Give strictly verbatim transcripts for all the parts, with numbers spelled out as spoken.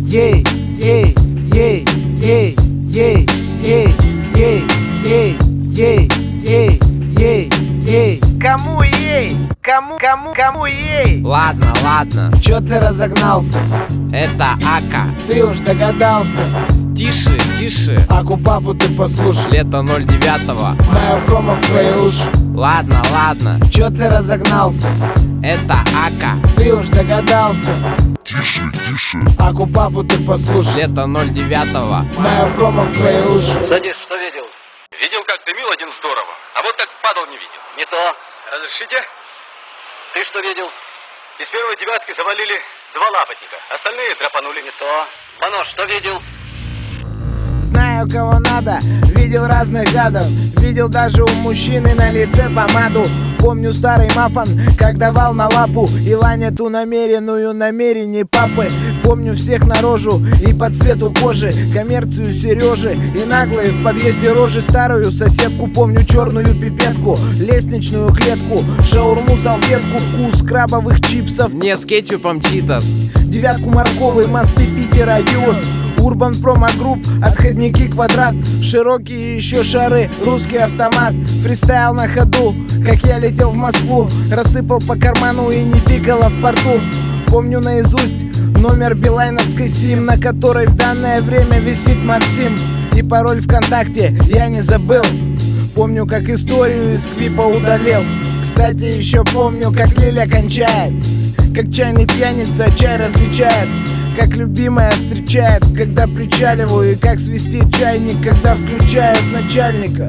ей, ей, ей, ей, ей, ей, ей, ей, ей, ей, ей, ей. Кому ей? Кому, кому, кому ей? Ладно, ладно, Чё ты разогнался? это Ака. Ты уж догадался. Тише, тише, Аку папу ты послушай. лето ноль девятого. Мое промо в твои уши. Ладно, ладно, Чё ты разогнался? это Ака. Ты уж догадался. Тише, тише. Аку папу ты послушай. Лето ноль девятого. Мое промо в твои уши. Садись, что видел? Видел, как дымил один здорово, а вот как падал не видел. Не то. Разрешите? Ты что видел? Из первой девятки завалили два лапотника, остальные драпанули. Не то. Вано, что видел? Знаю, кого надо, видел разных гадов. Видел даже у мужчины на лице помаду. Помню старый мафон, как давал на лапу Илане ту намеренную намерение папы. Помню всех на рожу и по цвету кожи, коммерцию Сережи и наглые в подъезде рожи. Старую соседку помню, черную пипетку, лестничную клетку, шаурму, салфетку, вкус крабовых чипсов, Не с кетчупом читас. девятку морковый, мосты Питера вез. Урбан Промо Групп, отходники Квадрат, широкие еще шары, русский автомат, фристайл на ходу, как я летел в Москву, рассыпал по карману и не пикало в порту. Помню наизусть номер билайновской сим, на которой в данное время висит Максим, и пароль ВКонтакте я не забыл. Помню, как историю из Квипа удалил. Кстати, еще помню, как Лиля кончает, как чайный пьяница чай различает, как любимая встречает, когда причаливаю, и как свистит чайник, когда включают начальника.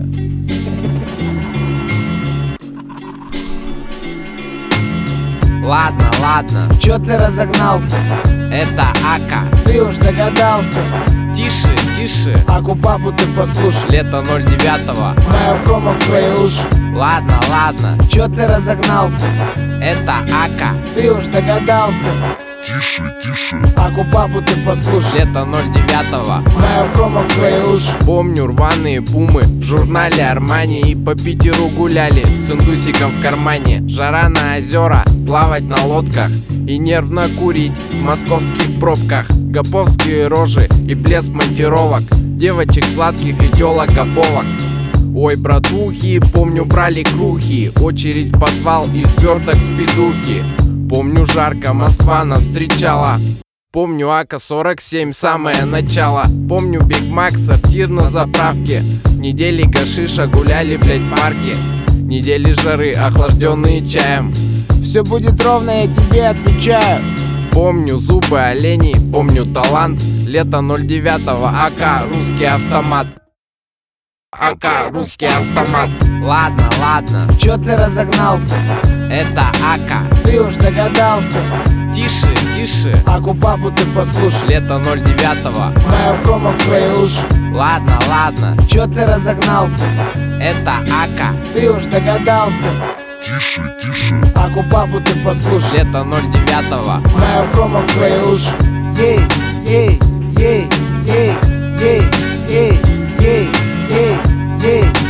Ладно, ладно, Чё ты разогнался? это Ака. Ты уж догадался. Тише, тише, Аку папу ты послушай. лето ноль девятого. Мое промо в твои уши. Ладно, ладно, Чё ты разогнался? это Ака. Ты уж догадался. Тише, тише. Аку папу ты послушай. Лето ноль девятого. Мое промо в твои уши. Помню рваные пумы в журнале Армани, и по Питеру гуляли с индусиком в кармане. Жара на озера, плавать на лодках и нервно курить в московских пробках. Гоповские рожи и блеск монтировок, девочек сладких и тёлок гоповок. Ой, братухи, помню, брали крухи, очередь в подвал и сверток с петухи. Помню, жарко Москва нас встречала. Помню, Ака сорок семь, самое начало. Помню, Биг Мак, сортир на заправке. Недели гашиша гуляли, блять, в парке. Недели жары, охлажденные чаем. Все будет ровно, я тебе отвечаю. Помню зубы оленей, помню талант. Лето ноль девятого, Ака, русский автомат. Ака, русский автомат. Ладно, ладно, Чё ты разогнался? это Ака. Ты уж догадался. Тише, тише, Аку папу ты послушай. лето ноль девятого. Мое промо в твои уши. Ладно, ладно, Чё ты разогнался? это Ака. Ты уж догадался. Тише, тише. Аку папу ты послушай. Лето ноль девятого. Мое промо в твои уши. Ей, ей, ей, ей, ей, ей, ей, ей, ей,